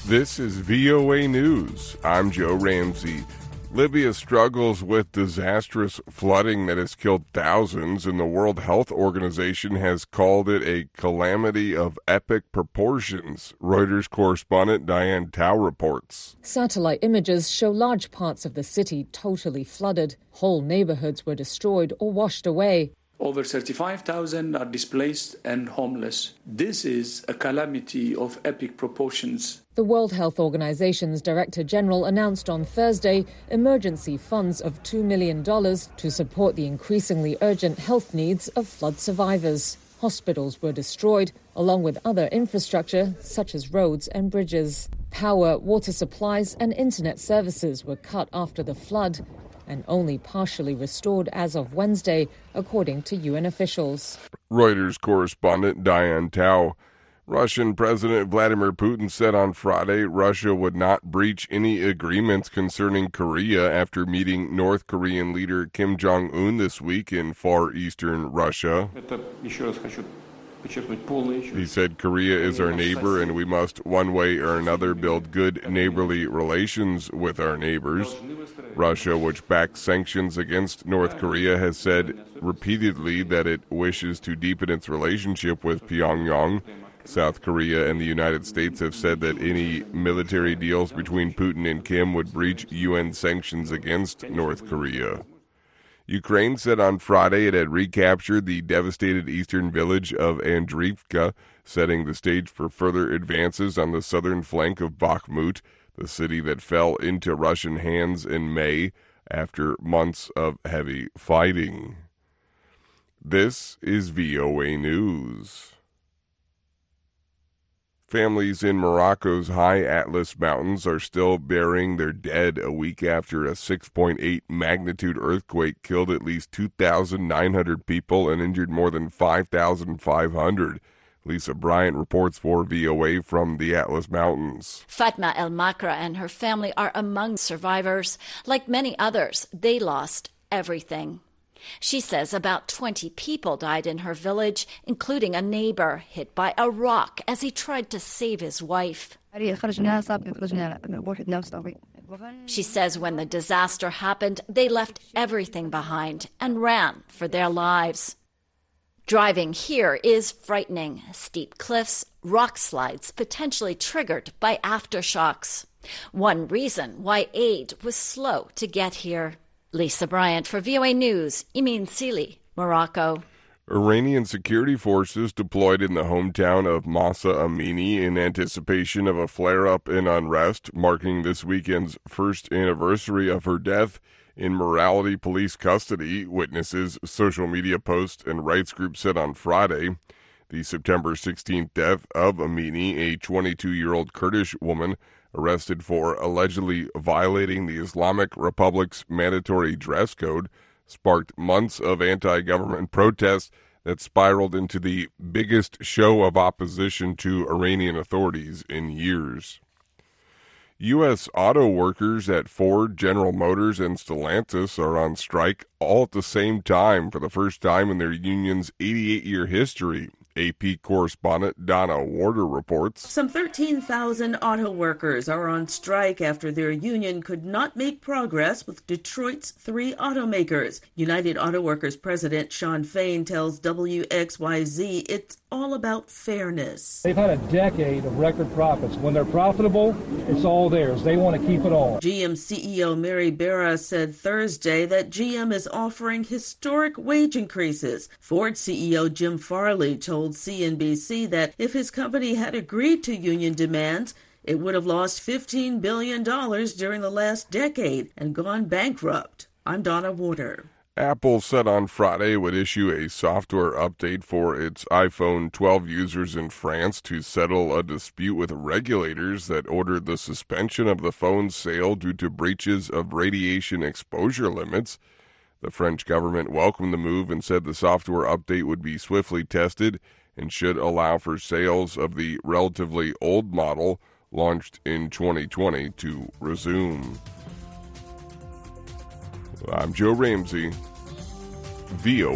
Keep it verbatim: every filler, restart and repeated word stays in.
This is V O A News. I'm Joe Ramsey. Libya struggles with disastrous flooding that has killed thousands, and the World Health Organization has called it a calamity of epic proportions. Reuters correspondent Diane Tao reports. Satellite images show large parts of the city totally flooded. Whole neighborhoods were destroyed or washed away. Over thirty-five thousand are displaced and homeless. This is a calamity of epic proportions. The World Health Organization's Director General announced on Thursday emergency funds of two million dollars to support the increasingly urgent health needs of flood survivors. Hospitals were destroyed, along with other infrastructure such as roads and bridges. Power, water supplies and internet services were cut after the flood, and only partially restored as of Wednesday, according to U N officials. Reuters correspondent Diane Tao. Russian President Vladimir Putin said on Friday Russia would not breach any agreements concerning Korea after meeting North Korean leader Kim Jong-un this week in far eastern Russia. He said Korea is our neighbor and we must, one way or another, build good neighborly relations with our neighbors. Russia, which backs sanctions against North Korea, has said repeatedly that it wishes to deepen its relationship with Pyongyang. South Korea and the United States have said that any military deals between Putin and Kim would breach U N sanctions against North Korea. Ukraine said on Friday it had recaptured the devastated eastern village of Andriivka, setting the stage for further advances on the southern flank of Bakhmut, the city that fell into Russian hands in May after months of heavy fighting. This is V O A News. Families in Morocco's high Atlas Mountains are still burying their dead a week after a six point eight magnitude earthquake killed at least two thousand nine hundred people and injured more than five thousand five hundred. Lisa Bryant reports for V O A from the Atlas Mountains. Fatma El Makra and her family are among survivors. Like many others, they lost everything. She says about twenty people died in her village, including a neighbor hit by a rock as he tried to save his wife. She says when the disaster happened, they left everything behind and ran for their lives. Driving here is frightening. Steep cliffs, rock slides potentially triggered by aftershocks. One reason why aid was slow to get here. Lisa Bryant for V O A News, Imin Sili, Morocco. Iranian security forces deployed in the hometown of Mahsa Amini in anticipation of a flare-up in unrest, marking this weekend's first anniversary of her death in morality police custody, witnesses, social media posts, and rights groups said on Friday. The September sixteenth death of Amini, a twenty-two-year-old Kurdish woman, arrested for allegedly violating the Islamic Republic's mandatory dress code, sparked months of anti-government protests that spiraled into the biggest show of opposition to Iranian authorities in years. U S auto workers at Ford, General Motors, and Stellantis are on strike all at the same time for the first time in their union's eighty-eight-year history. A P correspondent Donna Warder reports. Some thirteen thousand auto workers are on strike after their union could not make progress with Detroit's three automakers. United Auto Workers President Sean Fain tells W X Y Z it's all about fairness. They've had a decade of record profits. When they're profitable, it's all theirs. They want to keep it all. G M C E O Mary Barra said Thursday that G M is offering historic wage increases. Ford C E O Jim Farley told C N B C that if his company had agreed to union demands, it would have lost fifteen billion dollars during the last decade and gone bankrupt. I'm Donna Warder. Apple said on Friday it would issue a software update for its iPhone twelve users in France to settle a dispute with regulators that ordered the suspension of the phone's sale due to breaches of radiation exposure limits. The French government welcomed the move and said the software update would be swiftly tested and should allow for sales of the relatively old model launched in twenty twenty to resume. I'm Joe Ramsey, V O